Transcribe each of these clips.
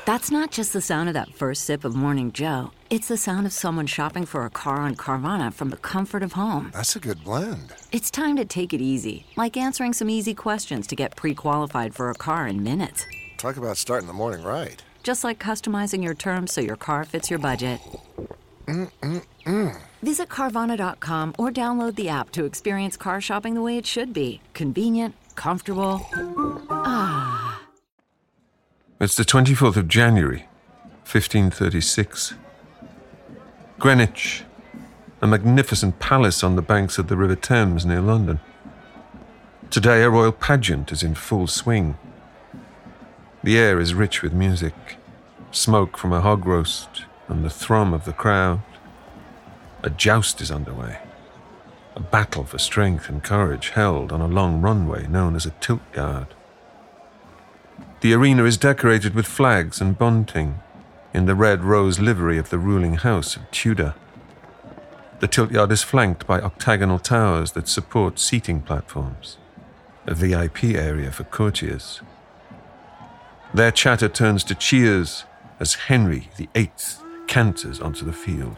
That's not just the sound of that first sip of Morning Joe. It's the sound of someone shopping for a car on Carvana from the comfort of home. That's a good blend. It's time to take it easy, like answering some easy questions to get pre-qualified for a car in minutes. Talk about starting the morning right. Just like customizing your terms so your car fits your budget. Visit Carvana.com or download the app to experience car shopping the way it should be. Convenient, comfortable. Ah. It's the 24th of January, 1536. Greenwich, a magnificent palace on the banks of the River Thames near London. Today a royal pageant is in full swing. The air is rich with music, smoke from a hog roast, and the thrum of the crowd. A joust is underway, a battle for strength and courage held on a long runway known as a tilt yard. The arena is decorated with flags and bunting in the red rose livery of the ruling house of Tudor. The tilt yard is flanked by octagonal towers that support seating platforms, a VIP area for courtiers. Their chatter turns to cheers as Henry VIII canters onto the field.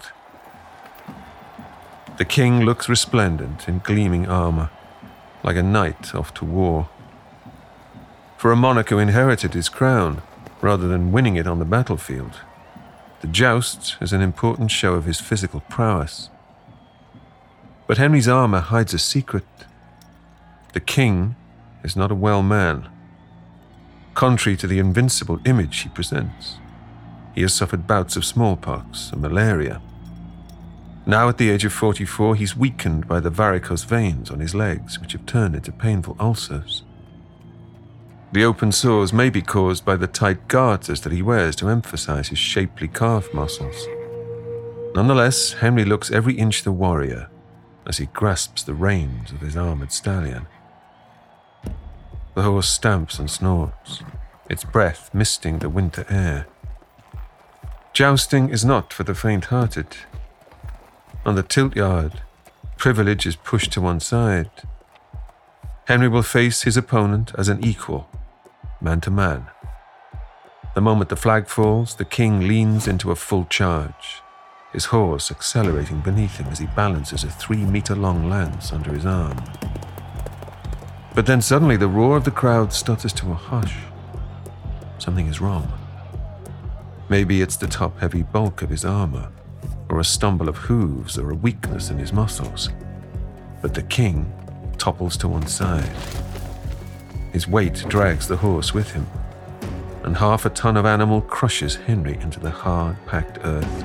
The king looks resplendent in gleaming armor, like a knight off to war. For a monarch who inherited his crown, rather than winning it on the battlefield, the joust is an important show of his physical prowess. But Henry's armor hides a secret. The king is not a well man. Contrary to the invincible image he presents, he has suffered bouts of smallpox and malaria. Now at the age of 44, he's weakened by the varicose veins on his legs, which have turned into painful ulcers. The open sores may be caused by the tight garters that he wears to emphasize his shapely calf muscles. Nonetheless, Henry looks every inch the warrior as he grasps the reins of his armored stallion. The horse stamps and snorts, its breath misting the winter air. Jousting is not for the faint-hearted. On the tilt yard, privilege is pushed to one side. Henry will face his opponent as an equal, man to man. The moment the flag falls, the king leans into a full charge, his horse accelerating beneath him as he balances a 3-meter-long lance under his arm. But then suddenly the roar of the crowd stutters to a hush. Something is wrong. Maybe it's the top-heavy bulk of his armor, or a stumble of hooves, or a weakness in his muscles. But the king topples to one side. His weight drags the horse with him, and half a ton of animal crushes Henry into the hard, packed earth.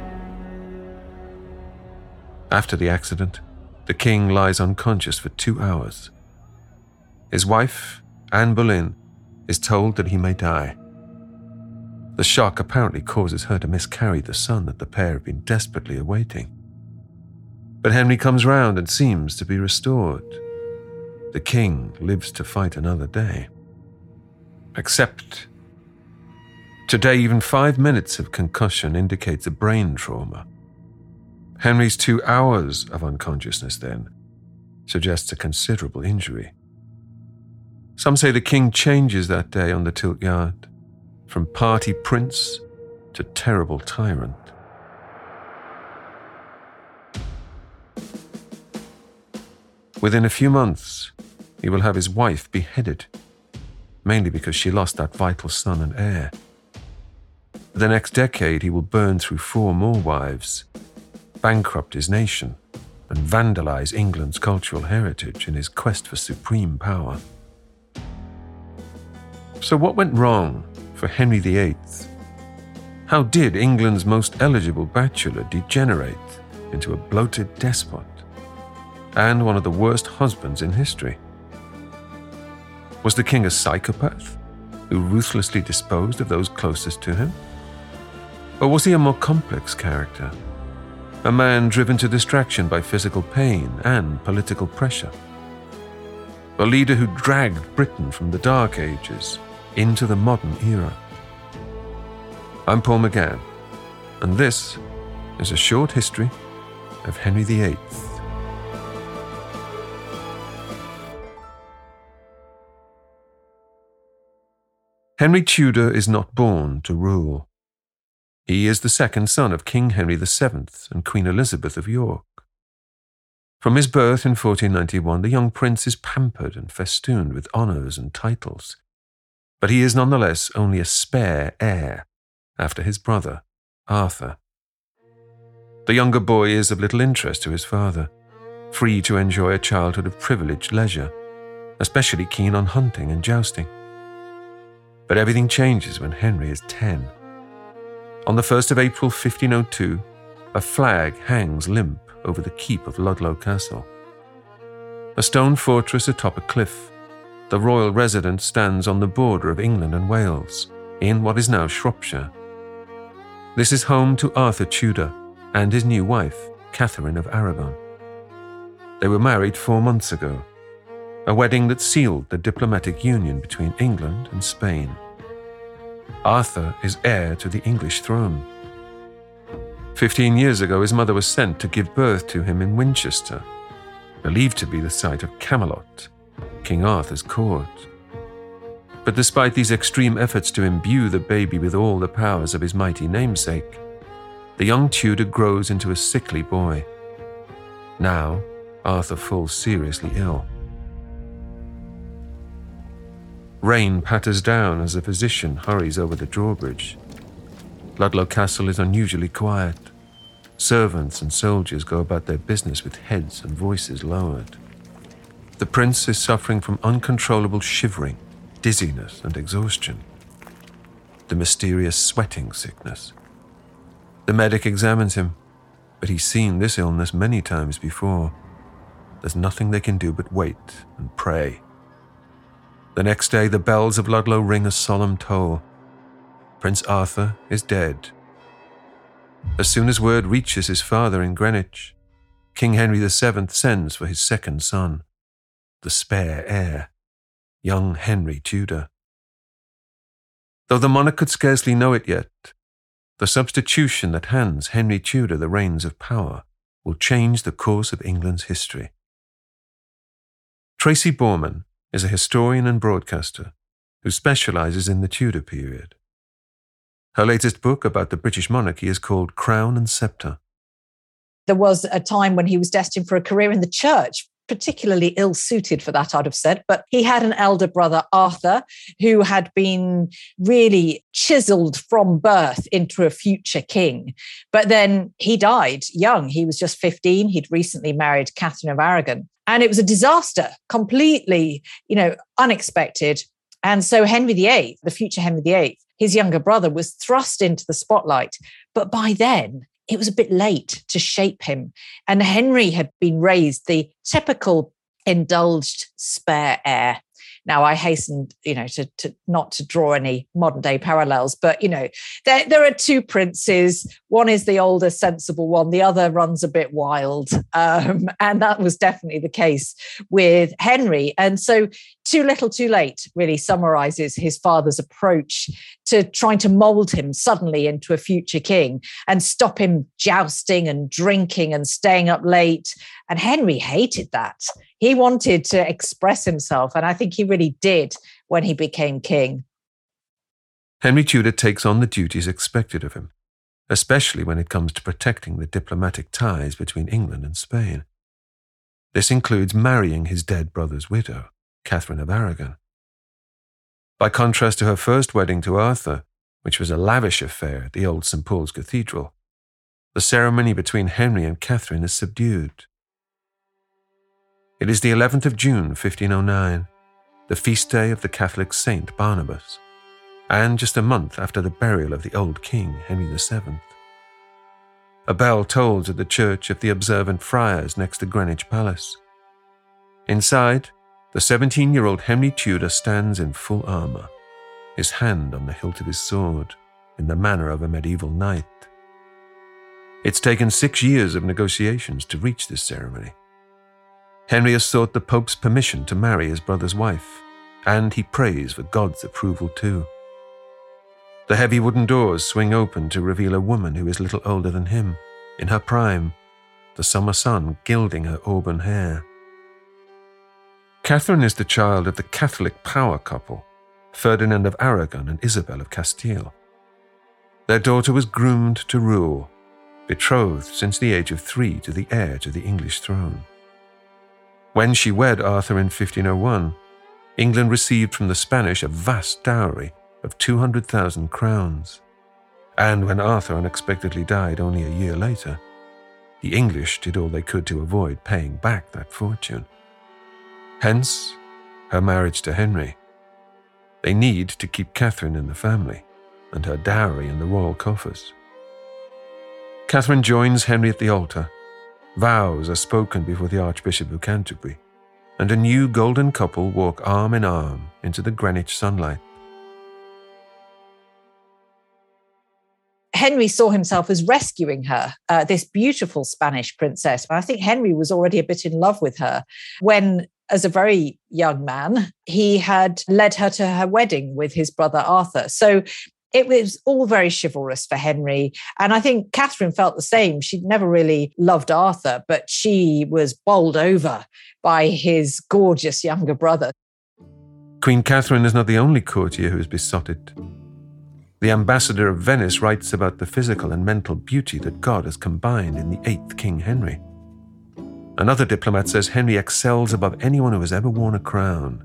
After the accident, the king lies unconscious for 2 hours. His wife, Anne Boleyn, is told that he may die. The shock apparently causes her to miscarry the son that the pair have been desperately awaiting. But Henry comes round and seems to be restored. The king lives to fight another day. Except, today even 5 minutes of concussion indicates a brain trauma. Henry's 2 hours of unconsciousness, then, suggests a considerable injury. Some say the king changes that day on the tilt yard, from party prince to terrible tyrant. Within a few months, he will have his wife beheaded, mainly because she lost that vital son and heir. The next decade, he will burn through 4 more wives, bankrupt his nation, and vandalize England's cultural heritage in his quest for supreme power. So what went wrong for Henry VIII? How did England's most eligible bachelor degenerate into a bloated despot and one of the worst husbands in history? Was the king a psychopath who ruthlessly disposed of those closest to him? Or was he a more complex character, a man driven to distraction by physical pain and political pressure? A leader who dragged Britain from the Dark Ages into the modern era? I'm Paul McGann, and this is a short history of Henry VIII. Henry Tudor is not born to rule. He is the second son of King Henry VII and Queen Elizabeth of York. From his birth in 1491, the young prince is pampered and festooned with honours and titles, but he is nonetheless only a spare heir after his brother, Arthur. The younger boy is of little interest to his father, free to enjoy a childhood of privileged leisure, especially keen on hunting and jousting. But everything changes when Henry is 10. On the 1st of April 1502, a flag hangs limp over the keep of Ludlow Castle. A stone fortress atop a cliff, the royal residence stands on the border of England and Wales, in what is now Shropshire. This is home to Arthur Tudor and his new wife, Catherine of Aragon. They were married 4 months ago, a wedding that sealed the diplomatic union between England and Spain. Arthur is heir to the English throne. 15 years ago, his mother was sent to give birth to him in Winchester, believed to be the site of Camelot, King Arthur's court. But despite these extreme efforts to imbue the baby with all the powers of his mighty namesake, the young Tudor grows into a sickly boy. Now, Arthur falls seriously ill. Rain patters down as the physician hurries over the drawbridge. Ludlow Castle is unusually quiet. Servants and soldiers go about their business with heads and voices lowered. The prince is suffering from uncontrollable shivering, dizziness, and exhaustion. The mysterious sweating sickness. The medic examines him, but he's seen this illness many times before. There's nothing they can do but wait and pray. The next day, the bells of Ludlow ring a solemn toll. Prince Arthur is dead. As soon as word reaches his father in Greenwich, King Henry VII sends for his second son, the spare heir, young Henry Tudor. Though the monarch could scarcely know it yet, the substitution that hands Henry Tudor the reins of power will change the course of England's history. Tracy Borman is a historian and broadcaster who specialises in the Tudor period. Her latest book about the British monarchy is called Crown and Sceptre. There was a time when he was destined for a career in the church, particularly ill-suited for that, I'd have said. But he had an elder brother, Arthur, who had been really chiseled from birth into a future king. But then he died young. He was just 15. He'd recently married Catherine of Aragon. And it was a disaster, completely, unexpected. And so Henry VIII, the future Henry VIII, his younger brother, was thrust into the spotlight. But by then, it was a bit late to shape him. And Henry had been raised the typical indulged spare heir. Now, I hastened, to not to draw any modern day parallels, but, there are two princes. One is the older, sensible one. The other runs a bit wild. And that was definitely the case with Henry. And so Too Little, Too Late really summarizes his father's approach to trying to mold him suddenly into a future king and stop him jousting and drinking and staying up late. And Henry hated that. He wanted to express himself, and I think he really did when he became king. Henry Tudor takes on the duties expected of him, especially when it comes to protecting the diplomatic ties between England and Spain. This includes marrying his dead brother's widow, Catherine of Aragon. By contrast to her first wedding to Arthur, which was a lavish affair at the old St. Paul's Cathedral, the ceremony between Henry and Catherine is subdued. It is the 11th of June, 1509, the feast day of the Catholic Saint Barnabas, and just a month after the burial of the old king, Henry VII. A bell tolls at the church of the Observant Friars next to Greenwich Palace. Inside, the 17-year-old Henry Tudor stands in full armour, his hand on the hilt of his sword, in the manner of a medieval knight. It's taken 6 years of negotiations to reach this ceremony. Henry has sought the Pope's permission to marry his brother's wife, and he prays for God's approval too. The heavy wooden doors swing open to reveal a woman who is little older than him, in her prime, the summer sun gilding her auburn hair. Catherine is the child of the Catholic power couple, Ferdinand of Aragon and Isabel of Castile. Their daughter was groomed to rule, betrothed since the age of 3 to the heir to the English throne. When she wed Arthur in 1501, England received from the Spanish a vast dowry of 200,000 crowns. And when Arthur unexpectedly died only a year later, the English did all they could to avoid paying back that fortune. Hence, her marriage to Henry. They need to keep Catherine in the family, and her dowry in the royal coffers. Catherine joins Henry at the altar. Vows are spoken before the Archbishop of Canterbury, and a new golden couple walk arm in arm into the Greenwich sunlight. Henry saw himself as rescuing her, this beautiful Spanish princess. I think Henry was already a bit in love with her when, as a very young man, he had led her to her wedding with his brother Arthur. So it was all very chivalrous for Henry. And I think Catherine felt the same. She'd never really loved Arthur, but she was bowled over by his gorgeous younger brother. Queen Catherine is not the only courtier who is besotted. The ambassador of Venice writes about the physical and mental beauty that God has combined in the 8th King Henry. Another diplomat says Henry excels above anyone who has ever worn a crown.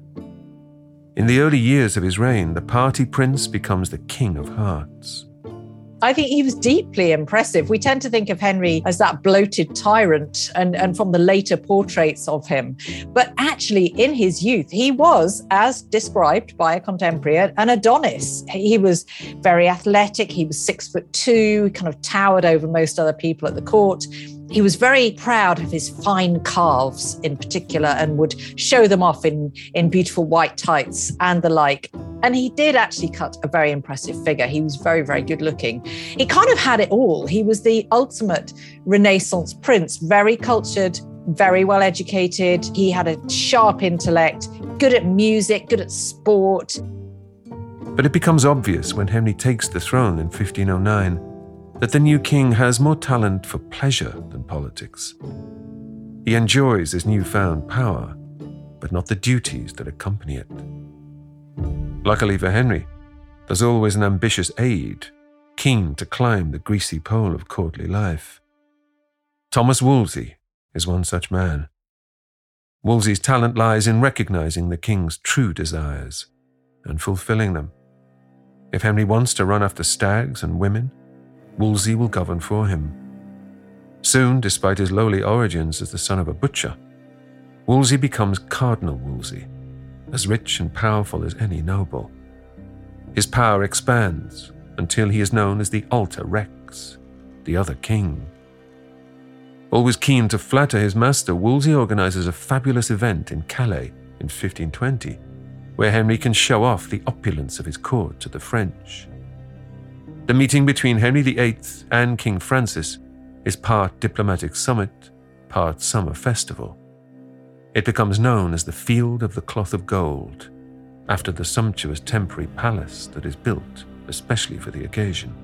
In the early years of his reign, the party prince becomes the king of hearts. I think he was deeply impressive. We tend to think of Henry as that bloated tyrant and from the later portraits of him. But actually, in his youth, he was, as described by a contemporary, an Adonis. He was very athletic. He was 6'2", kind of towered over most other people at the court. He was very proud of his fine calves in particular and would show them off in beautiful white tights and the like. And he did actually cut a very impressive figure. He was very, very good looking. He kind of had it all. He was the ultimate Renaissance prince, very cultured, very well educated. He had a sharp intellect, good at music, good at sport. But it becomes obvious when Henry takes the throne in 1509 that the new king has more talent for pleasure than politics. He enjoys his newfound power, but not the duties that accompany it. Luckily for Henry, there's always an ambitious aide, keen to climb the greasy pole of courtly life. Thomas Wolsey is one such man. Wolsey's talent lies in recognizing the king's true desires and fulfilling them. If Henry wants to run after stags and women, Wolsey will govern for him. Soon, despite his lowly origins as the son of a butcher, Wolsey becomes Cardinal Wolsey, as rich and powerful as any noble. His power expands until he is known as the Alter Rex, the other king. Always keen to flatter his master, Wolsey organizes a fabulous event in Calais in 1520, where Henry can show off the opulence of his court to the French. The meeting between Henry VIII and King Francis is part diplomatic summit, part summer festival. It becomes known as the Field of the Cloth of Gold, after the sumptuous temporary palace that is built especially for the occasion.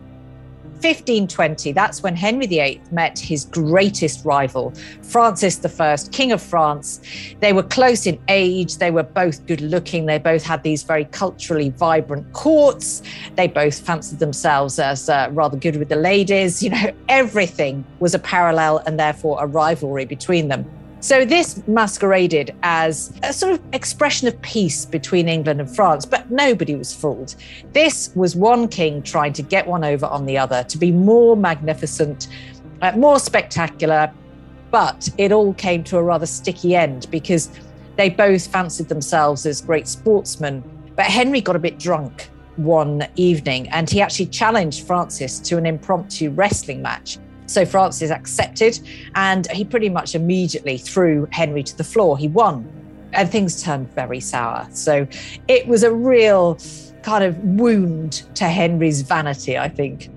1520, that's when Henry VIII met his greatest rival, Francis I, King of France. They were close in age, they were both good looking, they both had these very culturally vibrant courts, they both fancied themselves as rather good with the ladies. Everything was a parallel and therefore a rivalry between them. So this masqueraded as a sort of expression of peace between England and France, but nobody was fooled. This was one king trying to get one over on the other, to be more magnificent, more spectacular, but it all came to a rather sticky end because they both fancied themselves as great sportsmen. But Henry got a bit drunk one evening and he actually challenged Francis to an impromptu wrestling match. So Francis accepted and he pretty much immediately threw Henry to the floor. He won and things turned very sour. So it was a real kind of wound to Henry's vanity, I think.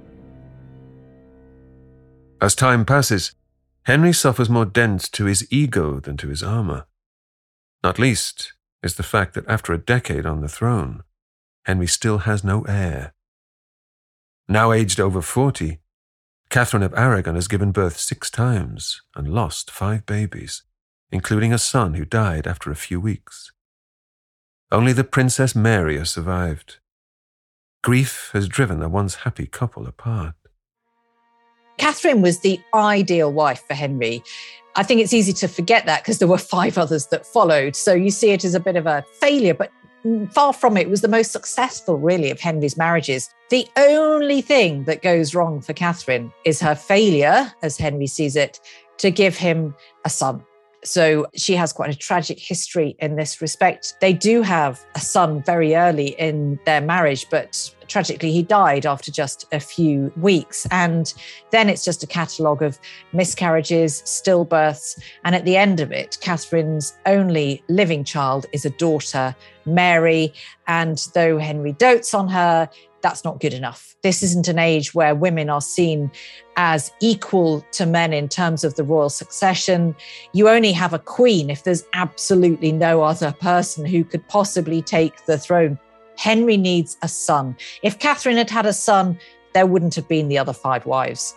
As time passes, Henry suffers more dents to his ego than to his armor. Not least is the fact that after a decade on the throne, Henry still has no heir. Now aged over 40, Catherine of Aragon has given birth 6 times and lost 5 babies, including a son who died after a few weeks. Only the Princess Mary has survived. Grief has driven the once happy couple apart. Catherine was the ideal wife for Henry. I think it's easy to forget that because there were 5 others that followed. So you see it as a bit of a failure, but far from it. It was the most successful, really, of Henry's marriages. The only thing that goes wrong for Catherine is her failure, as Henry sees it, to give him a son. So she has quite a tragic history in this respect. They do have a son very early in their marriage, but tragically he died after just a few weeks. And then it's just a catalogue of miscarriages, stillbirths. And at the end of it, Catherine's only living child is a daughter, Mary. And though Henry dotes on her, that's not good enough. This isn't an age where women are seen as equal to men in terms of the royal succession. You only have a queen if there's absolutely no other person who could possibly take the throne. Henry needs a son. If Catherine had had a son, there wouldn't have been the other 5 wives.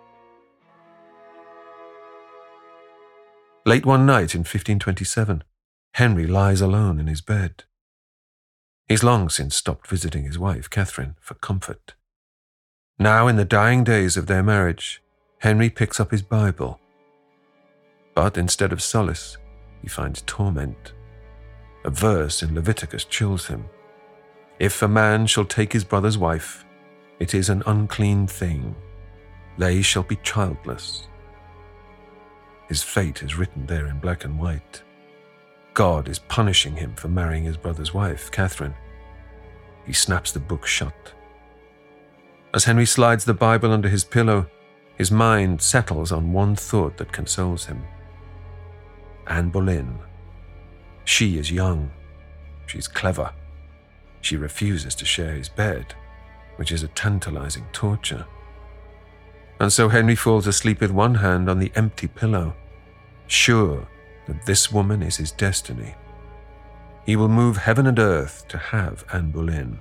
Late one night in 1527, Henry lies alone in his bed. He's long since stopped visiting his wife, Catherine, for comfort. Now, in the dying days of their marriage, Henry picks up his Bible. But instead of solace, he finds torment. A verse in Leviticus chills him. If a man shall take his brother's wife, it is an unclean thing. They shall be childless. His fate is written there in black and white. God is punishing him for marrying his brother's wife, Catherine. He snaps the book shut. As Henry slides the Bible under his pillow, his mind settles on one thought that consoles him. Anne Boleyn. She is young. She's clever. She refuses to share his bed, which is a tantalizing torture. And so Henry falls asleep with one hand on the empty pillow, sure that this woman is his destiny. He will move heaven and earth to have Anne Boleyn.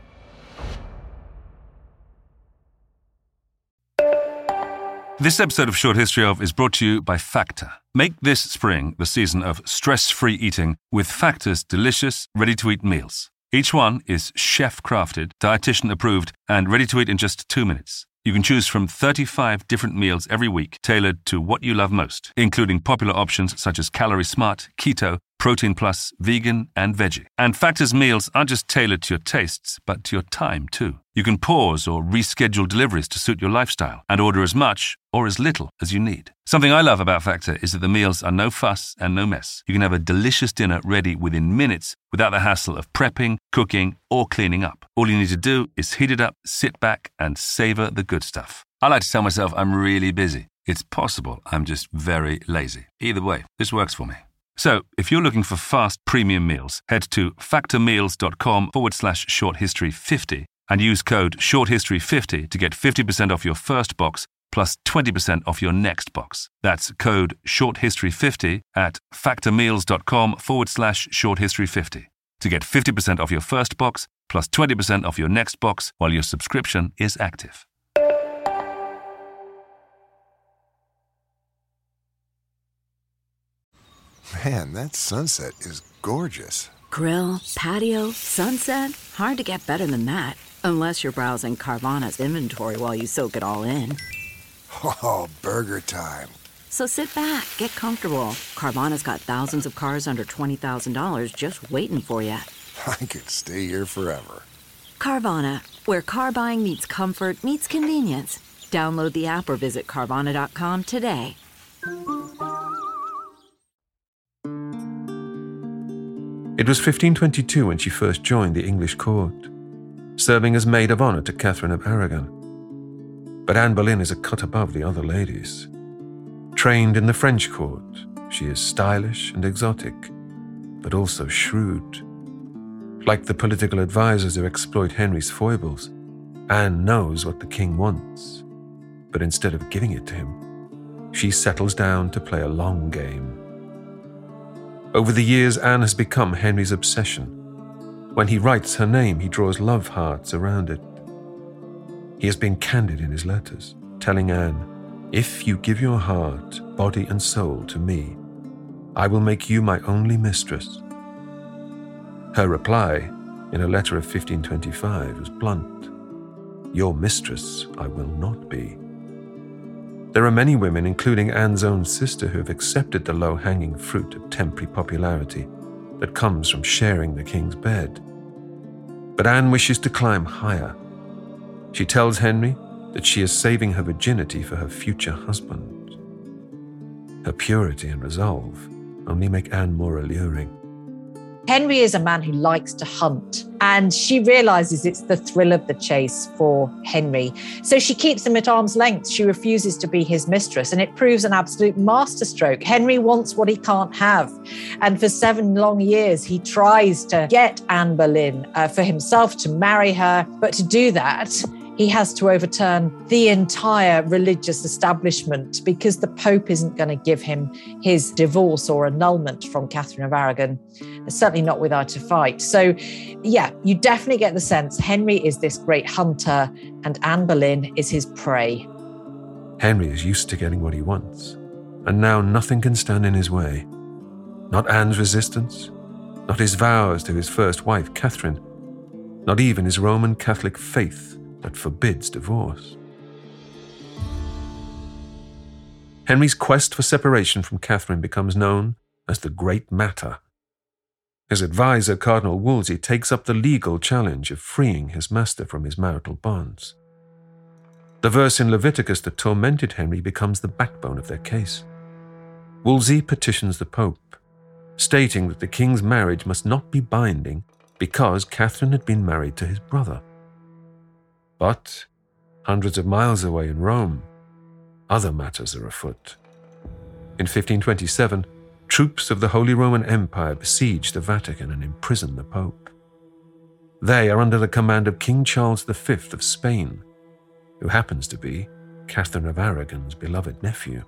This episode of Short History Of is brought to you by Factor. Make this spring the season of stress-free eating with Factor's delicious, ready-to-eat meals. Each one is chef-crafted, dietitian-approved, and ready to eat in just 2 minutes. You can choose from 35 different meals every week, tailored to what you love most, including popular options such as Calorie Smart, Keto, Protein Plus, Vegan, and Veggie. And Factor's meals aren't just tailored to your tastes, but to your time too. You can pause or reschedule deliveries to suit your lifestyle and order as much or as little as you need. Something I love about Factor is that the meals are no fuss and no mess. You can have a delicious dinner ready within minutes without the hassle of prepping, cooking, or cleaning up. All you need to do is heat it up, sit back, and savor the good stuff. I like to tell myself I'm really busy. It's possible I'm just very lazy. Either way, this works for me. So, if you're looking for fast premium meals, head to factormeals.com/shorthistory50 and use code shorthistory50 to get 50% off your first box plus 20% off your next box. That's code shorthistory50 at factormeals.com/shorthistory50 to get 50% off your first box plus 20% off your next box while your subscription is active. Man, that sunset is gorgeous. Grill, patio, sunset. Hard to get better than that. Unless you're browsing Carvana's inventory while you soak it all in. Oh, burger time. So sit back, get comfortable. Carvana's got thousands of cars under $20,000 just waiting for you. I could stay here forever. Carvana, where car buying meets comfort, meets convenience. Download the app or visit Carvana.com today. It was 1522 when she first joined the English court, serving as maid of honour to Catherine of Aragon. But Anne Boleyn is a cut above the other ladies. Trained in the French court, she is stylish and exotic, but also shrewd. Like the political advisors who exploit Henry's foibles, Anne knows what the king wants, but instead of giving it to him, she settles down to play a long game. Over the years, Anne has become Henry's obsession. When he writes her name, he draws love hearts around it. He has been candid in his letters, telling Anne, "If you give your heart, body and soul to me, I will make you my only mistress." Her reply, in a letter of 1525, was blunt. "Your mistress I will not be." There are many women, including Anne's own sister, who have accepted the low-hanging fruit of temporary popularity that comes from sharing the king's bed. But Anne wishes to climb higher. She tells Henry that she is saving her virginity for her future husband. Her purity and resolve only make Anne more alluring. Henry is a man who likes to hunt, and she realizes it's the thrill of the chase for Henry. So she keeps him at arm's length. She refuses to be his mistress, and it proves an absolute masterstroke. Henry wants what he can't have. And for 7 long years, he tries to get Anne Boleyn for himself, to marry her. But to do that, he has to overturn the entire religious establishment because the Pope isn't going to give him his divorce or annulment from Catherine of Aragon, certainly not without a fight. So, yeah, you definitely get the sense Henry is this great hunter and Anne Boleyn is his prey. Henry is used to getting what he wants, and now nothing can stand in his way. Not Anne's resistance, not his vows to his first wife, Catherine, not even his Roman Catholic faith that forbids divorce. Henry's quest for separation from Catherine becomes known as the Great Matter. His advisor, Cardinal Wolsey, takes up the legal challenge of freeing his master from his marital bonds. The verse in Leviticus that tormented Henry becomes the backbone of their case. Wolsey petitions the Pope, stating that the king's marriage must not be binding because Catherine had been married to his brother. But, hundreds of miles away in Rome, other matters are afoot. In 1527, troops of the Holy Roman Empire besiege the Vatican and imprison the Pope. They are under the command of King Charles V of Spain, who happens to be Catherine of Aragon's beloved nephew.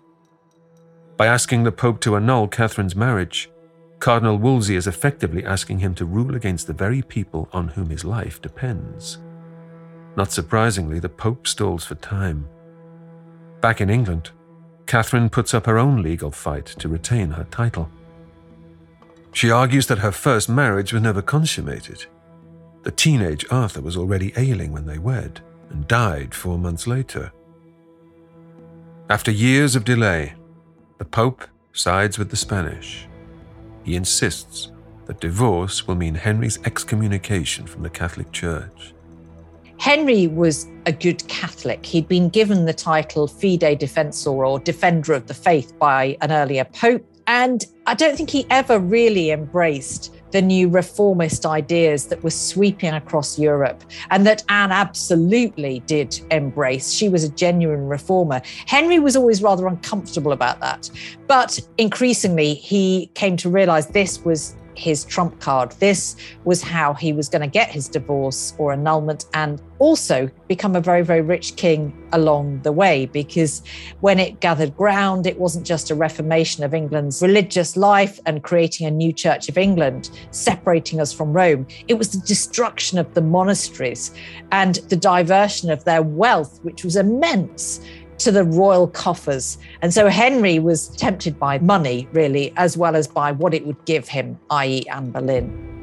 By asking the Pope to annul Catherine's marriage, Cardinal Wolsey is effectively asking him to rule against the very people on whom his life depends. Not surprisingly, the Pope stalls for time. Back in England, Catherine puts up her own legal fight to retain her title. She argues that her first marriage was never consummated. The teenage Arthur was already ailing when they wed and died 4 months later. After years of delay, the Pope sides with the Spanish. He insists that divorce will mean Henry's excommunication from the Catholic Church. Henry was a good Catholic. He'd been given the title Fide Defensor, or Defender of the Faith, by an earlier pope. And I don't think he ever really embraced the new reformist ideas that were sweeping across Europe and that Anne absolutely did embrace. She was a genuine reformer. Henry was always rather uncomfortable about that. But increasingly, he came to realize this was his trump card. This was how he was going to get his divorce or annulment and also become a very, very rich king along the way, because when it gathered ground, it wasn't just a reformation of England's religious life and creating a new Church of England, separating us from Rome. It was the destruction of the monasteries and the diversion of their wealth, which was immense, to the royal coffers. And so Henry was tempted by money, really, as well as by what it would give him, i.e. Anne Boleyn.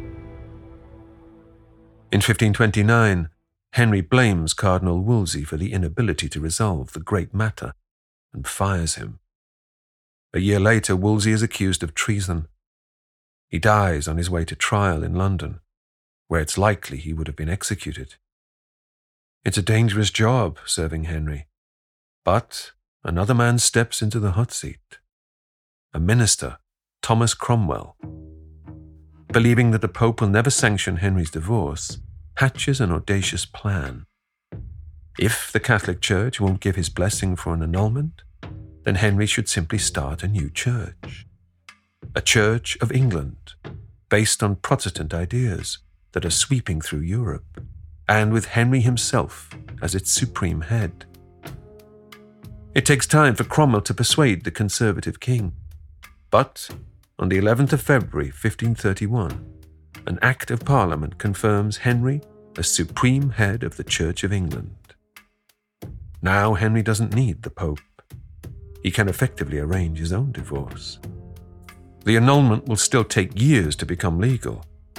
In 1529, Henry blames Cardinal Wolsey for the inability to resolve the Great Matter and fires him. A year later, Wolsey is accused of treason. He dies on his way to trial in London, where it's likely he would have been executed. It's a dangerous job, serving Henry. But another man steps into the hot seat. A minister, Thomas Cromwell. Believing that the Pope will never sanction Henry's divorce, hatches an audacious plan. If the Catholic Church won't give his blessing for an annulment, then Henry should simply start a new church. A Church of England, based on Protestant ideas that are sweeping through Europe, and with Henry himself as its supreme head. It takes time for Cromwell to persuade the conservative king. But on the 11th of February, 1531, an Act of Parliament confirms Henry as supreme head of the Church of England. Now Henry doesn't need the Pope. He can effectively arrange his own divorce. The annulment will still take years to become legal,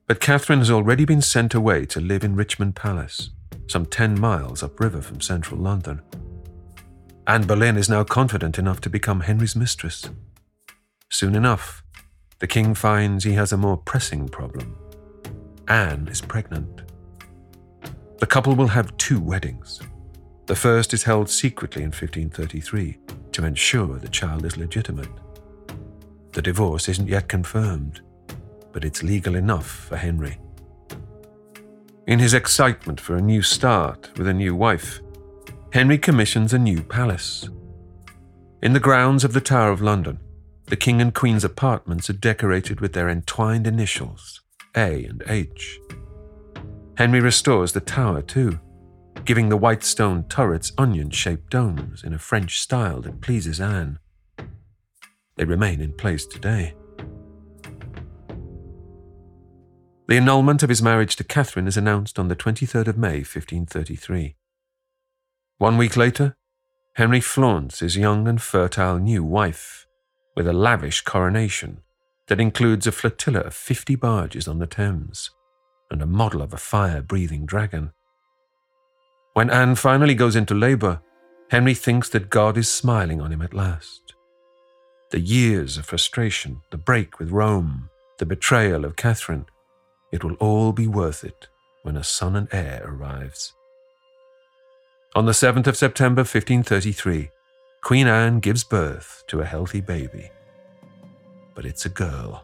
But Catherine has already been sent away to live in Richmond Palace, some 10 miles upriver from central London. Anne Boleyn is now confident enough to become Henry's mistress. Soon enough, the king finds he has a more pressing problem. Anne is pregnant. The couple will have 2 weddings. The first is held secretly in 1533 to ensure the child is legitimate. The divorce isn't yet confirmed, but it's legal enough for Henry. In his excitement for a new start with a new wife, Henry commissions a new palace. In the grounds of the Tower of London, the King and Queen's apartments are decorated with their entwined initials, A and H. Henry restores the tower too, giving the white stone turrets onion-shaped domes in a French style that pleases Anne. They remain in place today. The annulment of his marriage to Catherine is announced on the 23rd of May, 1533. 1 week later, Henry flaunts his young and fertile new wife with a lavish coronation that includes a flotilla of 50 barges on the Thames and a model of a fire-breathing dragon. When Anne finally goes into labour, Henry thinks that God is smiling on him at last. The years of frustration, the break with Rome, the betrayal of Catherine, it will all be worth it when a son and heir arrives. On the 7th of September 1533, Queen Anne gives birth to a healthy baby. But it's a girl.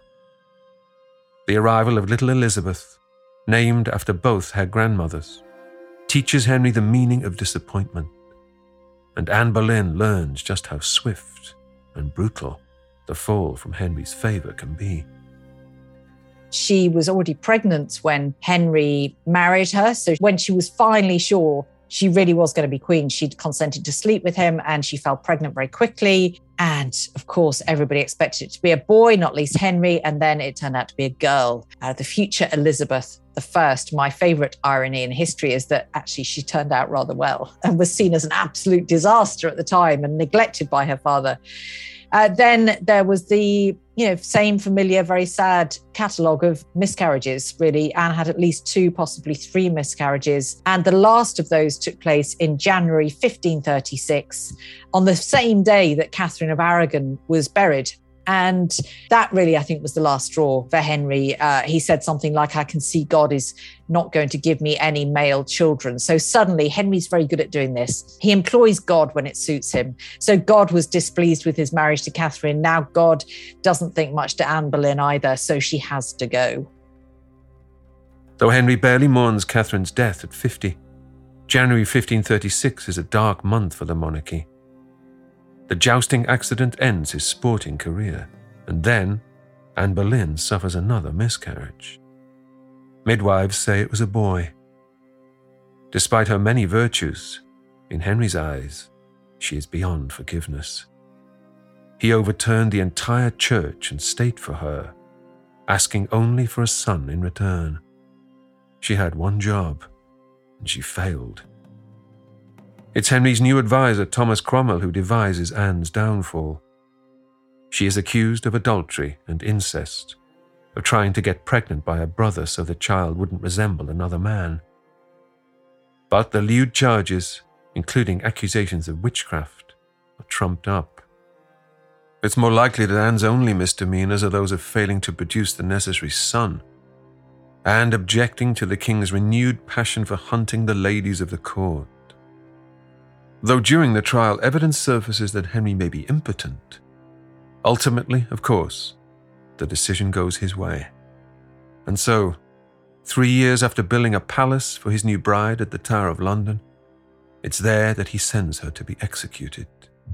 The arrival of little Elizabeth, named after both her grandmothers, teaches Henry the meaning of disappointment, and Anne Boleyn learns just how swift and brutal the fall from Henry's favour can be. She was already pregnant when Henry married her, so when she was finally sure she really was going to be queen, she'd consented to sleep with him and she fell pregnant very quickly. And of course, everybody expected it to be a boy, not least Henry, and then it turned out to be a girl. The future Elizabeth I. My favourite irony in history is that actually she turned out rather well and was seen as an absolute disaster at the time and neglected by her father. Then there was the same familiar, very sad catalogue of miscarriages, really. Anne had at least 2, possibly 3 miscarriages. And the last of those took place in January 1536, on the same day that Catherine of Aragon was buried. And that really, I think, was the last straw for Henry. He said something like, I can see God is not going to give me any male children. So suddenly, Henry's very good at doing this. He employs God when it suits him. So God was displeased with his marriage to Catherine. Now God doesn't think much to Anne Boleyn either, so she has to go. Though Henry barely mourns Catherine's death at 50, January 1536 is a dark month for the monarchy. The jousting accident ends his sporting career, and then Anne Boleyn suffers another miscarriage. Midwives say it was a boy. Despite her many virtues, in Henry's eyes, she is beyond forgiveness. He overturned the entire church and state for her, asking only for a son in return. She had one job, and she failed. It's Henry's new advisor, Thomas Cromwell, who devises Anne's downfall. She is accused of adultery and incest, of trying to get pregnant by her brother so the child wouldn't resemble another man. But the lewd charges, including accusations of witchcraft, are trumped up. It's more likely that Anne's only misdemeanors are those of failing to produce the necessary son, and objecting to the king's renewed passion for hunting the ladies of the court. Though during the trial evidence surfaces that Henry may be impotent, ultimately, of course, the decision goes his way. And so, 3 years after building a palace for his new bride at the Tower of London, it's there that he sends her to be executed.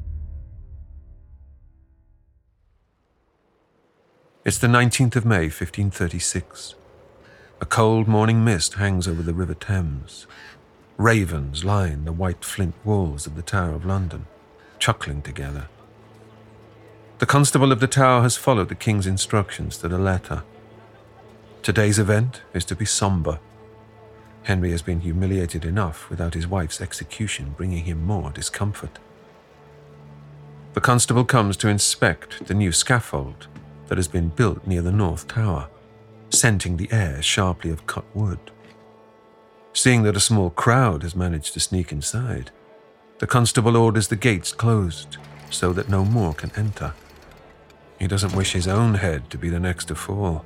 It's the 19th of May, 1536. A cold morning mist hangs over the River Thames. Ravens line the white flint walls of the Tower of London, chuckling together. The constable of the tower has followed the king's instructions to the letter. Today's event is to be sombre. Henry has been humiliated enough without his wife's execution bringing him more discomfort. The constable comes to inspect the new scaffold that has been built near the North Tower, scenting the air sharply of cut wood. Seeing that a small crowd has managed to sneak inside, the constable orders the gates closed so that no more can enter. He doesn't wish his own head to be the next to fall.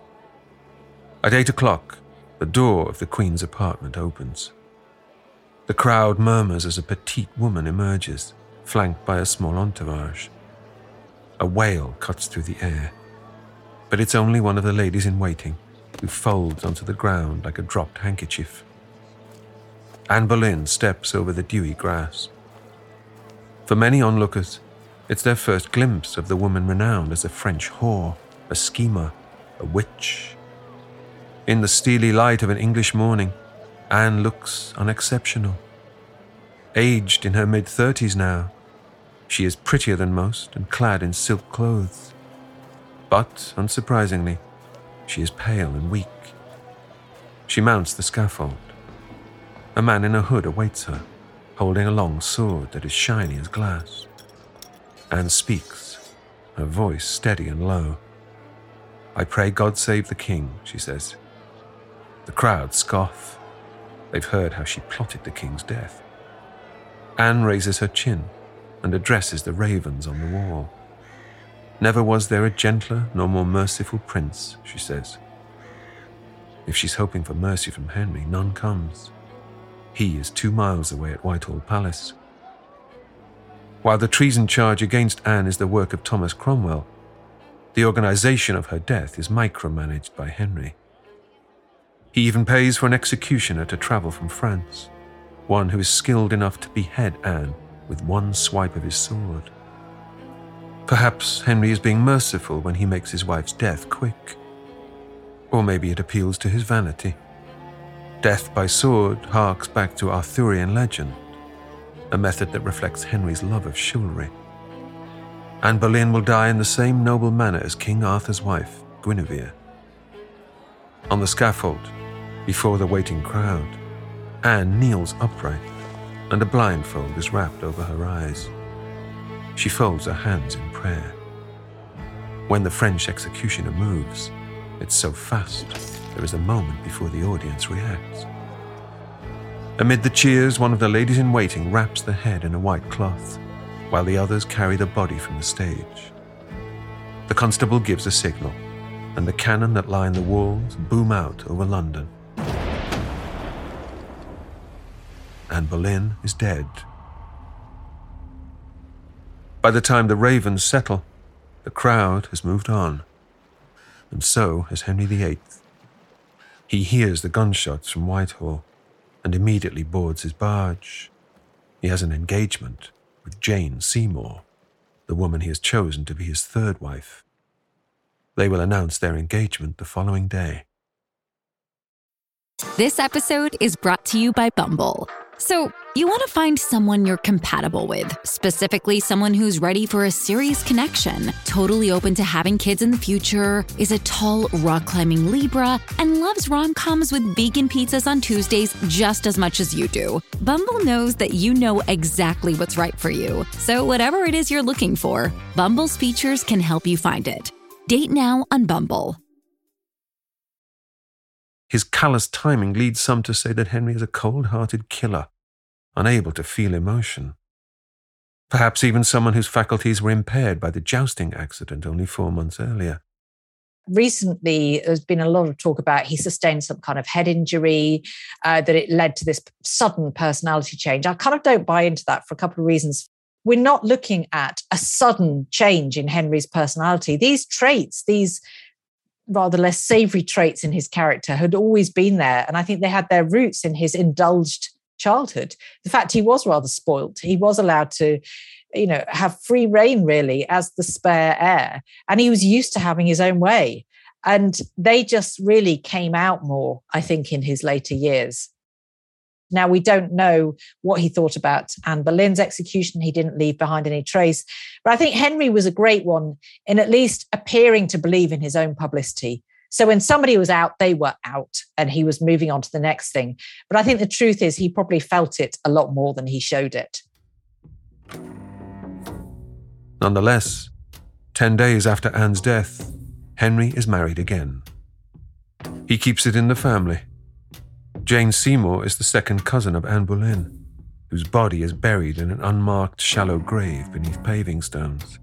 At 8 o'clock, the door of the Queen's apartment opens. The crowd murmurs as a petite woman emerges, flanked by a small entourage. A wail cuts through the air, but it's only one of the ladies in waiting who folds onto the ground like a dropped handkerchief. Anne Boleyn steps over the dewy grass. For many onlookers, it's their first glimpse of the woman renowned as a French whore, a schemer, a witch. In the steely light of an English morning, Anne looks unexceptional. Aged in her mid-30s now, she is prettier than most and clad in silk clothes. But, unsurprisingly, she is pale and weak. She mounts the scaffold. A man in a hood awaits her, holding a long sword that is shiny as glass. Anne speaks, her voice steady and low. "I pray God save the king," she says. The crowd scoff. They've heard how she plotted the king's death. Anne raises her chin and addresses the ravens on the wall. "Never was there a gentler nor more merciful prince," she says. If she's hoping for mercy from Henry, none comes. He is 2 miles away at Whitehall Palace. While the treason charge against Anne is the work of Thomas Cromwell, the organization of her death is micromanaged by Henry. He even pays for an executioner to travel from France, one who is skilled enough to behead Anne with one swipe of his sword. Perhaps Henry is being merciful when he makes his wife's death quick. Or maybe it appeals to his vanity. Death by sword harks back to Arthurian legend, a method that reflects Henry's love of chivalry. Anne Boleyn will die in the same noble manner as King Arthur's wife, Guinevere. On the scaffold, before the waiting crowd, Anne kneels upright, and a blindfold is wrapped over her eyes. She folds her hands in prayer. When the French executioner moves, it's so fast, there is a moment before the audience reacts. Amid the cheers, one of the ladies in waiting wraps the head in a white cloth, while the others carry the body from the stage. The constable gives a signal, and the cannon that line the walls boom out over London. Anne Boleyn is dead. By the time the ravens settle, the crowd has moved on, and so has Henry VIII. He hears the gunshots from Whitehall and immediately boards his barge. He has an engagement with Jane Seymour, the woman he has chosen to be his third wife. They will announce their engagement the following day. This episode is brought to you by Bumble. So, you want to find someone you're compatible with, specifically someone who's ready for a serious connection, totally open to having kids in the future, is a tall, rock-climbing Libra, and loves rom-coms with vegan pizzas on Tuesdays just as much as you do. Bumble knows that you know exactly what's right for you. So whatever it is you're looking for, Bumble's features can help you find it. Date now on Bumble. His callous timing leads some to say that Henry is a cold-hearted killer, unable to feel emotion. Perhaps even someone whose faculties were impaired by the jousting accident only 4 months earlier. Recently, there's been a lot of talk about he sustained some kind of head injury, that it led to this sudden personality change. I kind of don't buy into that for a couple of reasons. We're not looking at a sudden change in Henry's personality. These traits, these rather less savoury traits in his character had always been there. And I think they had their roots in his indulged childhood. The fact he was rather spoilt. He was allowed to, have free reign really as the spare heir. And he was used to having his own way. And they just really came out more, I think, in his later years. Now, we don't know what he thought about Anne Boleyn's execution. He didn't leave behind any trace. But I think Henry was a great one in at least appearing to believe in his own publicity. So when somebody was out, they were out, and he was moving on to the next thing. But I think the truth is he probably felt it a lot more than he showed it. Nonetheless, 10 days after Anne's death, Henry is married again. He keeps it in the family. Jane Seymour is the second cousin of Anne Boleyn, whose body is buried in an unmarked shallow grave beneath paving stones.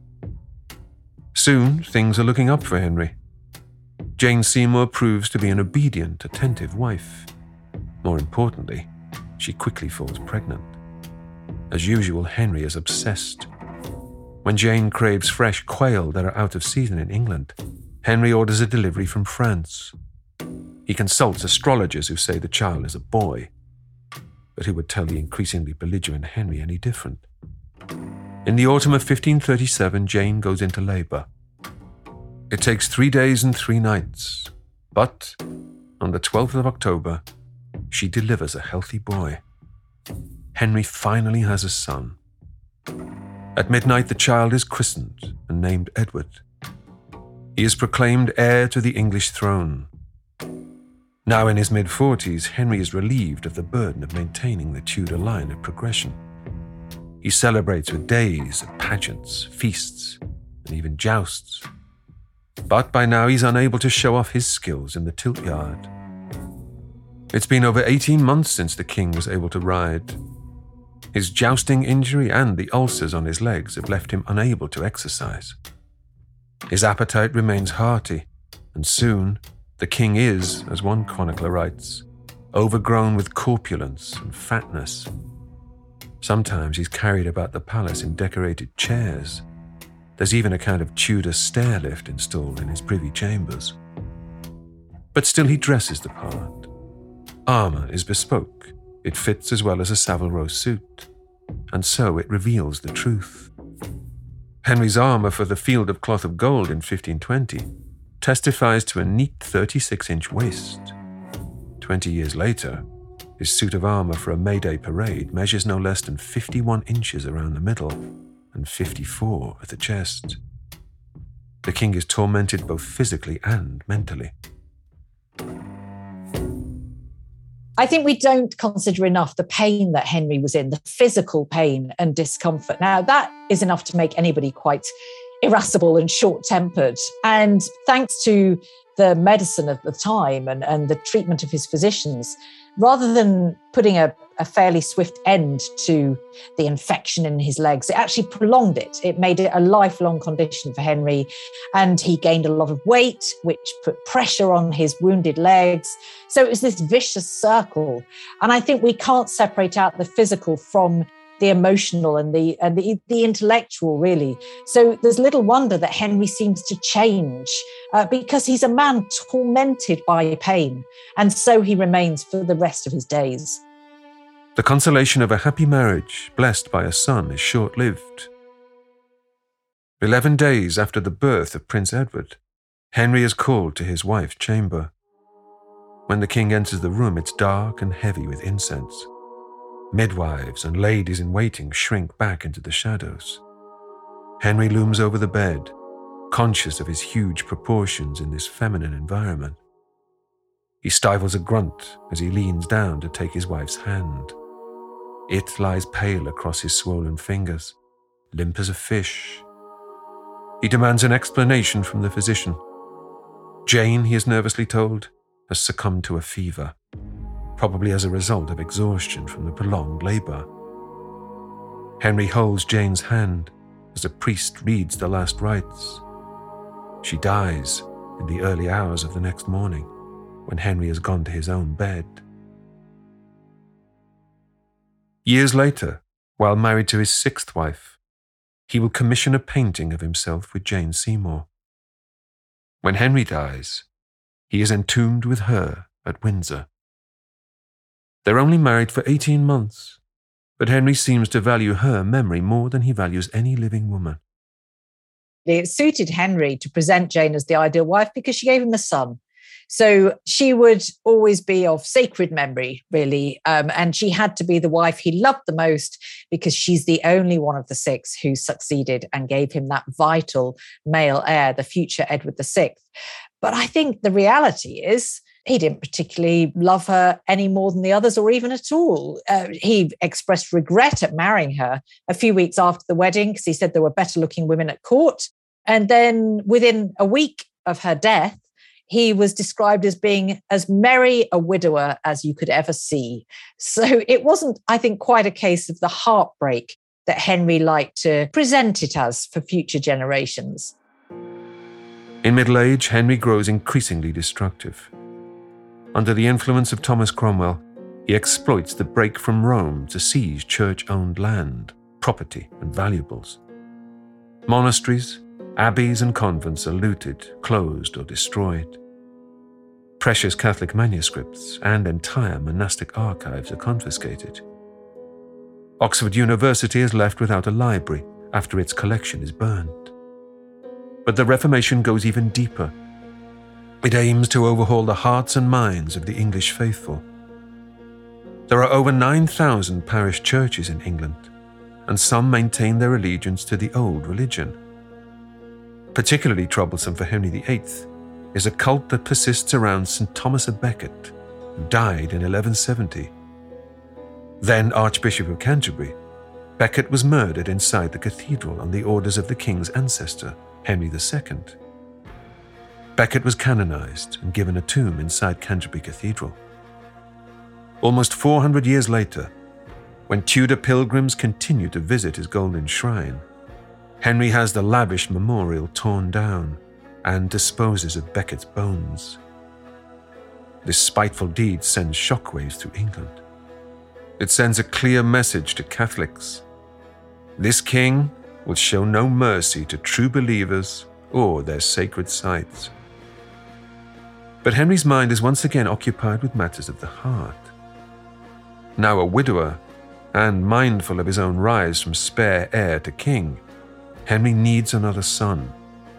Soon, things are looking up for Henry. Jane Seymour proves to be an obedient, attentive wife. More importantly, she quickly falls pregnant. As usual, Henry is obsessed. When Jane craves fresh quail that are out of season in England, Henry orders a delivery from France. He consults astrologers who say the child is a boy, but who would tell the increasingly belligerent Henry any different? In the autumn of 1537, Jane goes into labour. It takes 3 days and 3 nights, but on the 12th of October, she delivers a healthy boy. Henry finally has a son. At midnight, the child is christened and named Edward. He is proclaimed heir to the English throne. Now in his mid-40s, Henry is relieved of the burden of maintaining the Tudor line of progression. He celebrates with days of pageants, feasts, and even jousts. But by now he's unable to show off his skills in the tilt yard. It's been over 18 months since the king was able to ride. His jousting injury and the ulcers on his legs have left him unable to exercise. His appetite remains hearty, and soon the king is, as one chronicler writes, overgrown with corpulence and fatness. Sometimes he's carried about the palace in decorated chairs. There's even a kind of Tudor stair lift installed in his privy chambers. But still he dresses the part. Armour is bespoke. It fits as well as a Savile Row suit, and so it reveals the truth. Henry's armour for the Field of Cloth of Gold in 1520 testifies to a neat 36-inch waist. 20 years later, his suit of armour for a May Day parade measures no less than 51 inches around the middle and 54 at the chest. The king is tormented both physically and mentally. I think we don't consider enough the pain that Henry was in, the physical pain and discomfort. Now, that is enough to make anybody quite irascible and short-tempered. And thanks to the medicine of the time and the treatment of his physicians, rather than putting a fairly swift end to the infection in his legs, it actually prolonged it. It made it a lifelong condition for Henry. And he gained a lot of weight, which put pressure on his wounded legs. So it was this vicious circle. And I think we can't separate out the physical from the emotional and the intellectual, really. So there's little wonder that Henry seems to change because he's a man tormented by pain. And so he remains for the rest of his days. The consolation of a happy marriage, blessed by a son, is short-lived. 11 days after the birth of Prince Edward, Henry is called to his wife's chamber. When the king enters the room, it's dark and heavy with incense. Midwives and ladies in waiting shrink back into the shadows. Henry looms over the bed, conscious of his huge proportions in this feminine environment. He stifles a grunt as he leans down to take his wife's hand. It lies pale across his swollen fingers, limp as a fish. He demands an explanation from the physician. Jane, he is nervously told, has succumbed to a fever, probably as a result of exhaustion from the prolonged labour. Henry holds Jane's hand as a priest reads the last rites. She dies in the early hours of the next morning, when Henry has gone to his own bed. Years later, while married to his 6th wife, he will commission a painting of himself with Jane Seymour. When Henry dies, he is entombed with her at Windsor. They're only married for 18 months, but Henry seems to value her memory more than he values any living woman. It suited Henry to present Jane as the ideal wife because she gave him a son. So she would always be of sacred memory, really. And she had to be the wife he loved the most because she's the only one of the 6 who succeeded and gave him that vital male heir, the future Edward VI. But I think the reality is he didn't particularly love her any more than the others or even at all. He expressed regret at marrying her a few weeks after the wedding because he said there were better looking women at court. And then within a week of her death, he was described as being as merry a widower as you could ever see. So it wasn't, I think, quite a case of the heartbreak that Henry liked to present it as for future generations. In middle age, Henry grows increasingly destructive. Under the influence of Thomas Cromwell, he exploits the break from Rome to seize church-owned land, property, and valuables. Monasteries, abbeys, and convents are looted, closed, or destroyed. Precious Catholic manuscripts and entire monastic archives are confiscated. Oxford University is left without a library after its collection is burned. But the Reformation goes even deeper. It aims to overhaul the hearts and minds of the English faithful. There are over 9,000 parish churches in England, and some maintain their allegiance to the old religion. Particularly troublesome for Henry VIII is a cult that persists around St. Thomas of Becket, who died in 1170. Then Archbishop of Canterbury, Becket was murdered inside the cathedral on the orders of the king's ancestor, Henry II. Becket was canonized and given a tomb inside Canterbury Cathedral. Almost 400 years later, when Tudor pilgrims continue to visit his golden shrine, Henry has the lavish memorial torn down and disposes of Becket's bones. This spiteful deed sends shockwaves through England. It sends a clear message to Catholics. This king will show no mercy to true believers or their sacred sites. But Henry's mind is once again occupied with matters of the heart. Now a widower, and mindful of his own rise from spare heir to king, Henry needs another son.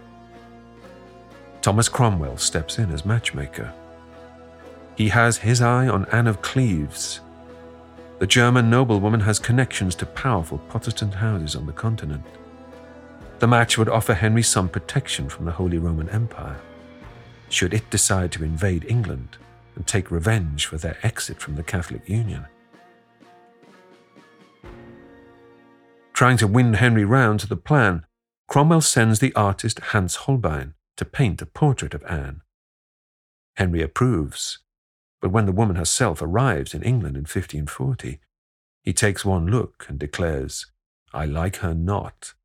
Thomas Cromwell steps in as matchmaker. He has his eye on Anne of Cleves. The German noblewoman has connections to powerful Protestant houses on the continent. The match would offer Henry some protection from the Holy Roman Empire, should it decide to invade England and take revenge for their exit from the Catholic Union. Trying to win Henry round to the plan, Cromwell sends the artist Hans Holbein to paint a portrait of Anne. Henry approves, but when the woman herself arrives in England in 1540, he takes one look and declares, "I like her not."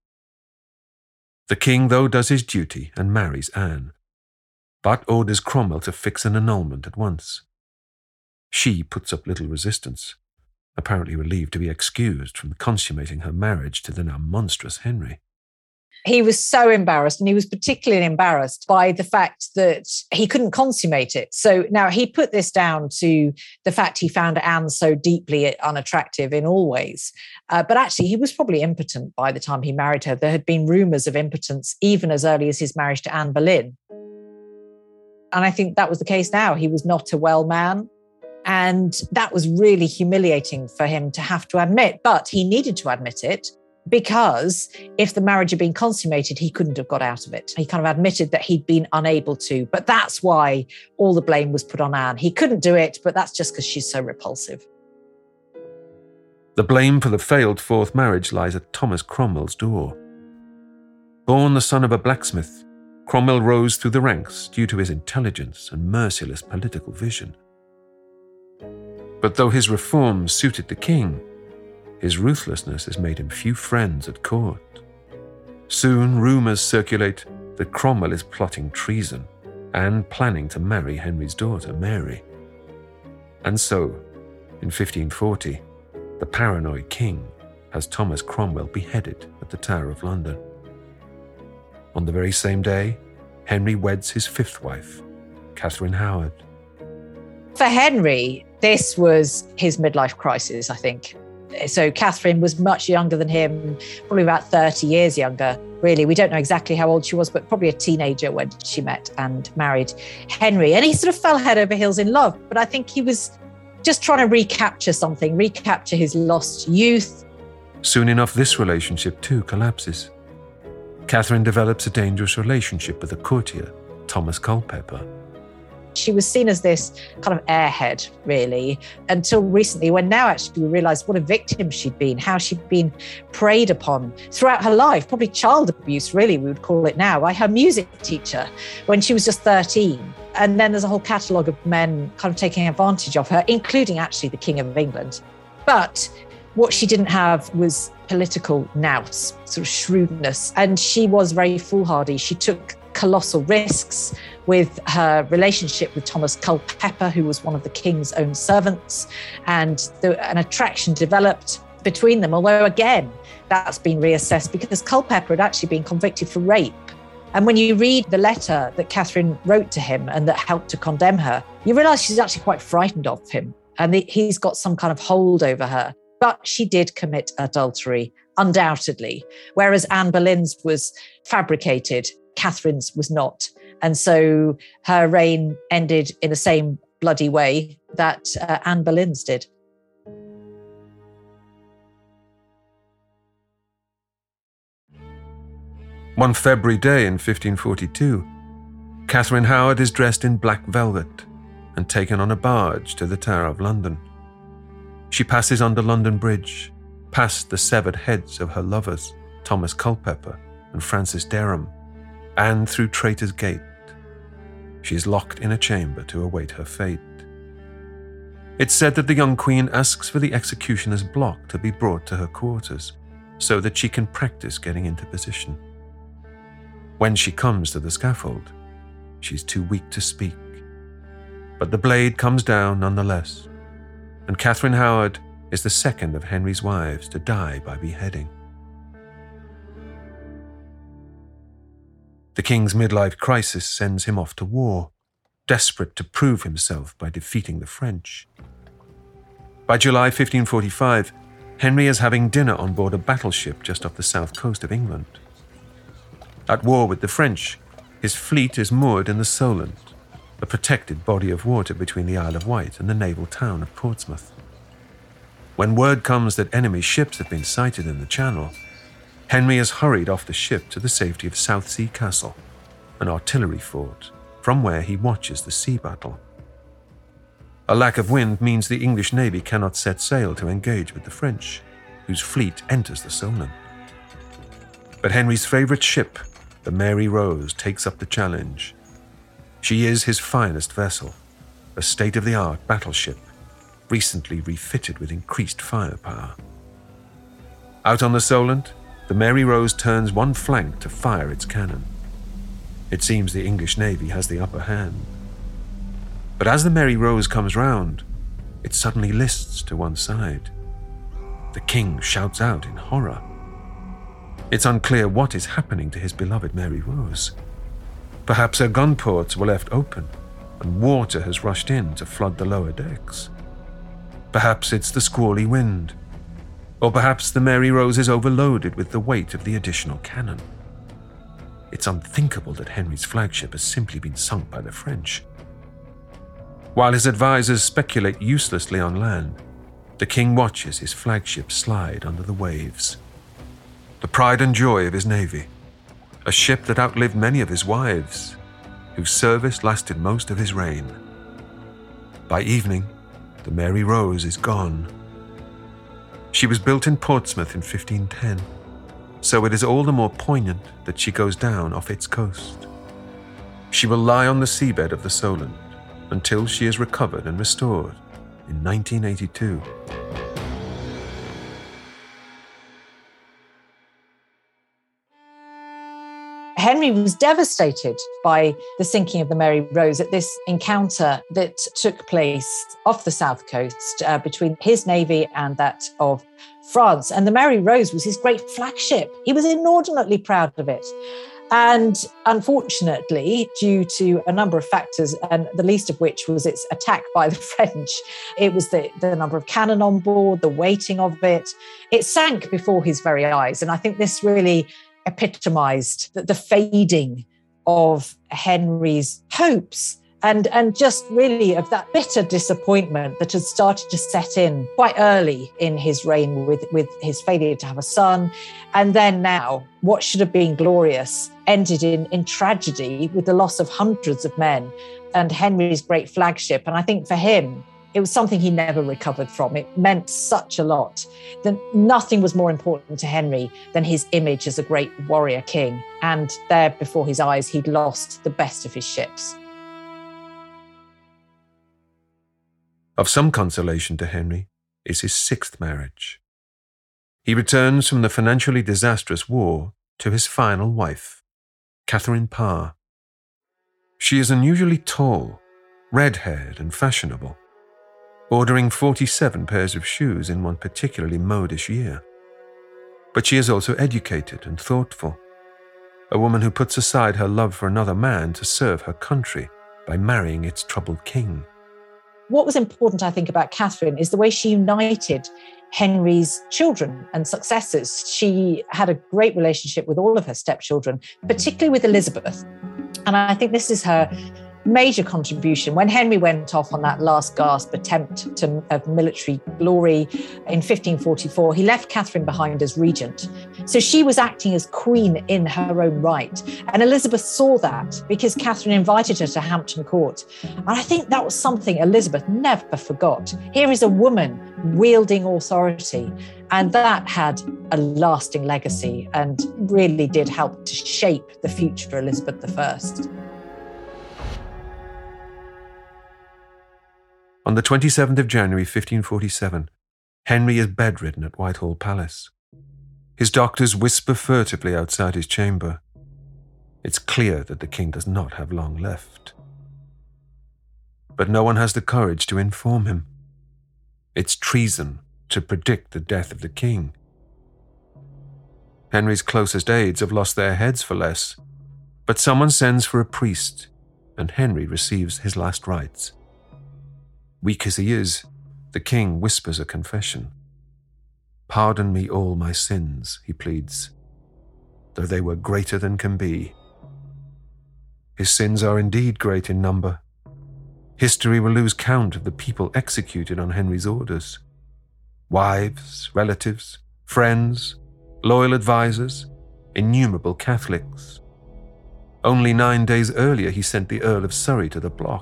The king, though, does his duty and marries Anne, but orders Cromwell to fix an annulment at once. She puts up little resistance, apparently relieved to be excused from consummating her marriage to the now monstrous Henry. He was so embarrassed, and he was particularly embarrassed by the fact that he couldn't consummate it. So now he put this down to the fact he found Anne so deeply unattractive in all ways. But actually, he was probably impotent by the time he married her. There had been rumours of impotence even as early as his marriage to Anne Boleyn. And I think that was the case now. He was not a well man. And that was really humiliating for him to have to admit. But he needed to admit it, because if the marriage had been consummated, he couldn't have got out of it. He kind of admitted that he'd been unable to, but that's why all the blame was put on Anne. He couldn't do it, but that's just because she's so repulsive. The blame for the failed fourth marriage lies at Thomas Cromwell's door. Born the son of a blacksmith, Cromwell rose through the ranks due to his intelligence and merciless political vision. But though his reforms suited the king, his ruthlessness has made him few friends at court. Soon, rumours circulate that Cromwell is plotting treason and planning to marry Henry's daughter, Mary. And so, in 1540, the paranoid king has Thomas Cromwell beheaded at the Tower of London. On the very same day, Henry weds his fifth wife, Catherine Howard. For Henry, this was his midlife crisis, I think. So Catherine was much younger than him, probably about 30 years younger, really. We don't know exactly how old she was, but probably a teenager when she met and married Henry. And he sort of fell head over heels in love. But I think he was just trying to recapture something, recapture his lost youth. Soon enough, this relationship too collapses. Catherine develops a dangerous relationship with a courtier, Thomas Culpeper. She was seen as this kind of airhead, really, until recently, when now actually we realise what a victim she'd been, how she'd been preyed upon throughout her life, probably child abuse, really, we would call it now, by her music teacher when she was just 13. And then there's a whole catalogue of men kind of taking advantage of her, including actually the King of England. But what she didn't have was political nous, sort of shrewdness. And she was very foolhardy. She took colossal risks with her relationship with Thomas Culpeper, who was one of the king's own servants. And an attraction developed between them, although again, that's been reassessed because Culpeper had actually been convicted for rape. And when you read the letter that Catherine wrote to him and that helped to condemn her, you realise she's actually quite frightened of him and he's got some kind of hold over her. But she did commit adultery, undoubtedly, whereas Anne Boleyn's was fabricated, Catherine's was not. And so her reign ended in the same bloody way that Anne Boleyn's did. One February day in 1542, Catherine Howard is dressed in black velvet and taken on a barge to the Tower of London. She passes under London Bridge, past the severed heads of her lovers, Thomas Culpeper and Francis Derham, and through Traitor's Gate. She is locked in a chamber to await her fate. It's said that the young queen asks for the executioner's block to be brought to her quarters so that she can practice getting into position. When she comes to the scaffold, she's too weak to speak. But the blade comes down nonetheless, and Catherine Howard is the second of Henry's wives to die by beheading. The king's midlife crisis sends him off to war, desperate to prove himself by defeating the French. By July 1545, Henry is having dinner on board a battleship just off the south coast of England. At war with the French, his fleet is moored in the Solent, a protected body of water between the Isle of Wight and the naval town of Portsmouth. When word comes that enemy ships have been sighted in the Channel, Henry is hurried off the ship to the safety of Southsea Castle, an artillery fort, from where he watches the sea battle. A lack of wind means the English Navy cannot set sail to engage with the French, whose fleet enters the Solent. But Henry's favourite ship, the Mary Rose, takes up the challenge. She is his finest vessel, a state-of-the-art battleship, recently refitted with increased firepower. Out on the Solent, the Mary Rose turns one flank to fire its cannon. It seems the English Navy has the upper hand. But as the Mary Rose comes round, it suddenly lists to one side. The king shouts out in horror. It's unclear what is happening to his beloved Mary Rose. Perhaps her gun ports were left open and water has rushed in to flood the lower decks. Perhaps it's the squally wind. Or perhaps the Mary Rose is overloaded with the weight of the additional cannon. It's unthinkable that Henry's flagship has simply been sunk by the French. While his advisors speculate uselessly on land, the king watches his flagship slide under the waves. The pride and joy of his navy, a ship that outlived many of his wives, whose service lasted most of his reign. By evening, the Mary Rose is gone. She was built in Portsmouth in 1510, so it is all the more poignant that she goes down off its coast. She will lie on the seabed of the Solent until she is recovered and restored in 1982. Henry was devastated by the sinking of the Mary Rose at this encounter that took place off the south coast between his navy and that of France. And the Mary Rose was his great flagship. He was inordinately proud of it. And unfortunately, due to a number of factors, and the least of which was its attack by the French, it was the number of cannon on board, the weighting of it, it sank before his very eyes. And I think this really epitomized the fading of Henry's hopes and just really of that bitter disappointment that had started to set in quite early in his reign with his failure to have a son. And then now, what should have been glorious ended in tragedy with the loss of hundreds of men and Henry's great flagship. And I think for him, it was something he never recovered from. It meant such a lot. That nothing was more important to Henry than his image as a great warrior king. And there before his eyes, he'd lost the best of his ships. Of some consolation to Henry is his sixth marriage. He returns from the financially disastrous war to his final wife, Catherine Parr. She is unusually tall, red-haired and fashionable, ordering 47 pairs of shoes in one particularly modish year. But she is also educated and thoughtful, a woman who puts aside her love for another man to serve her country by marrying its troubled king. What was important, I think, about Catherine is the way she united Henry's children and successors. She had a great relationship with all of her stepchildren, particularly with Elizabeth. And I think this is her major contribution. When Henry went off on that last gasp attempt of military glory in 1544, he left Catherine behind as regent. So she was acting as queen in her own right. And Elizabeth saw that because Catherine invited her to Hampton Court. And I think that was something Elizabeth never forgot. Here is a woman wielding authority. And that had a lasting legacy and really did help to shape the future of Elizabeth I. On the 27th of January 1547, Henry is bedridden at Whitehall Palace. His doctors whisper furtively outside his chamber. It's clear that the king does not have long left. But no one has the courage to inform him. It's treason to predict the death of the king. Henry's closest aides have lost their heads for less, but someone sends for a priest, and Henry receives his last rites. Weak as he is, the king whispers a confession. "Pardon me all my sins," he pleads, "though they were greater than can be." His sins are indeed great in number. History will lose count of the people executed on Henry's orders. Wives, relatives, friends, loyal advisors, innumerable Catholics. Only 9 days earlier he sent the Earl of Surrey to the block.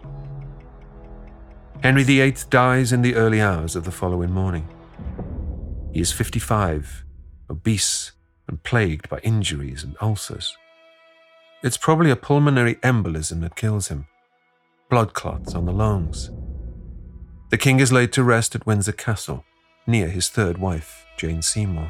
Henry VIII dies in the early hours of the following morning. He is 55, obese and plagued by injuries and ulcers. It's probably a pulmonary embolism that kills him, blood clots on the lungs. The king is laid to rest at Windsor Castle, near his third wife, Jane Seymour.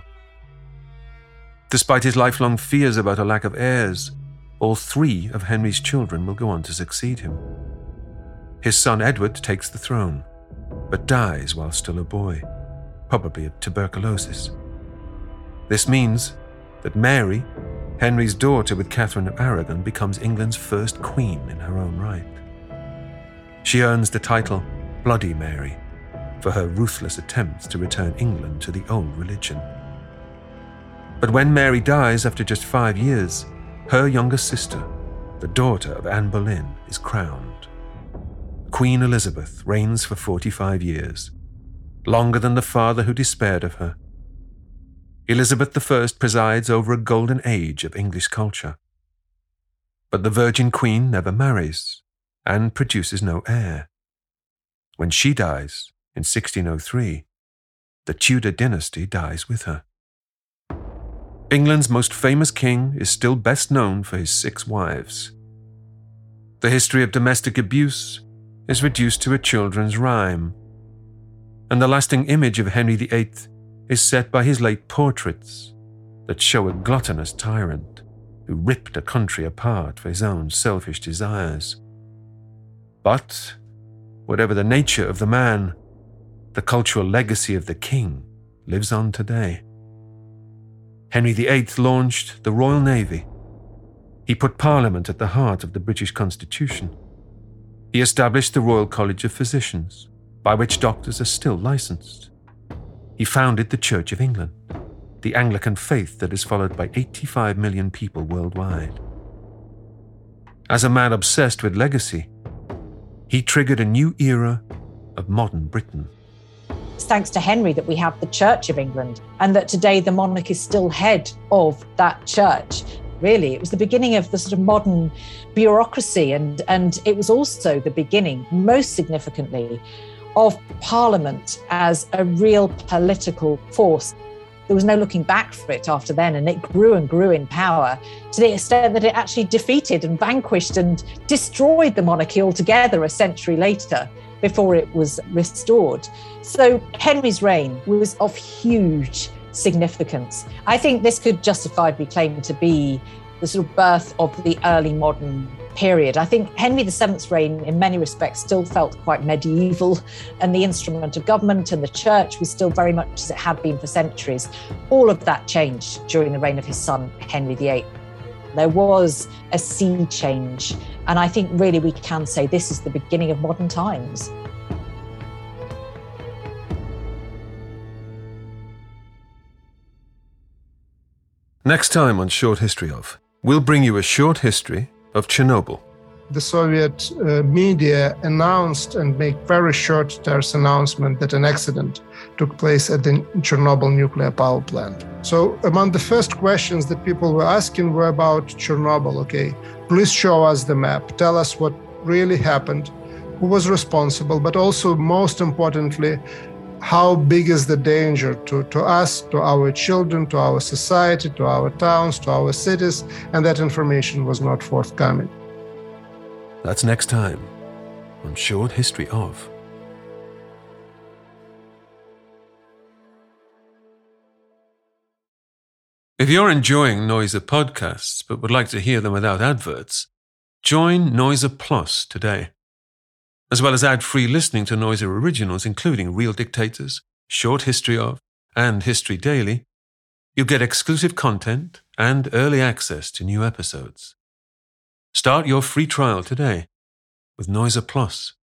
Despite his lifelong fears about a lack of heirs, all 3 of Henry's children will go on to succeed him. His son Edward takes the throne, but dies while still a boy, probably of tuberculosis. This means that Mary, Henry's daughter with Catherine of Aragon, becomes England's first queen in her own right. She earns the title Bloody Mary for her ruthless attempts to return England to the old religion. But when Mary dies after just 5 years, her younger sister, the daughter of Anne Boleyn, is crowned. Queen Elizabeth reigns for 45 years, longer than the father who despaired of her. Elizabeth I presides over a golden age of English culture. But the Virgin Queen never marries and produces no heir. When she dies in 1603, the Tudor dynasty dies with her. England's most famous king is still best known for his 6 wives. The history of domestic abuse is reduced to a children's rhyme, and the lasting image of Henry VIII is set by his late portraits that show a gluttonous tyrant who ripped a country apart for his own selfish desires. But, whatever the nature of the man, the cultural legacy of the king lives on today. Henry VIII launched the Royal Navy. He put Parliament at the heart of the British Constitution. He established the Royal College of Physicians, by which doctors are still licensed. He founded the Church of England, the Anglican faith that is followed by 85 million people worldwide. As a man obsessed with legacy, he triggered a new era of modern Britain. It's thanks to Henry that we have the Church of England, and that today the monarch is still head of that church. really. It was the beginning of the sort of modern bureaucracy, and it was also the beginning, most significantly, of Parliament as a real political force. There was no looking back for it after then, and it grew and grew in power to the extent that it actually defeated and vanquished and destroyed the monarchy altogether a century later before it was restored. So Henry's reign was of huge significance. I think this could justifiably claim to be the sort of birth of the early modern period. I think Henry VII's reign in many respects still felt quite medieval, and the instrument of government and the church was still very much as it had been for centuries. All of that changed during the reign of his son, Henry VIII. There was a sea change, and I think really we can say this is the beginning of modern times. Next time on Short History Of, we'll bring you a short history of Chernobyl. The Soviet media announced and made very short terse announcement that an accident took place at the Chernobyl nuclear power plant. So among the first questions that people were asking were about Chernobyl. Okay, please show us the map. Tell us what really happened, who was responsible, but also most importantly, how big is the danger to us, to our children, to our society, to our towns, to our cities, and that information was not forthcoming. That's next time on Short History Of. If you're enjoying Noiser podcasts but would like to hear them without adverts, join Noiser Plus today. As well as ad-free listening to Noiser originals, including Real Dictators, Short History Of, and History Daily, you'll get exclusive content and early access to new episodes. Start your free trial today with Noiser Plus.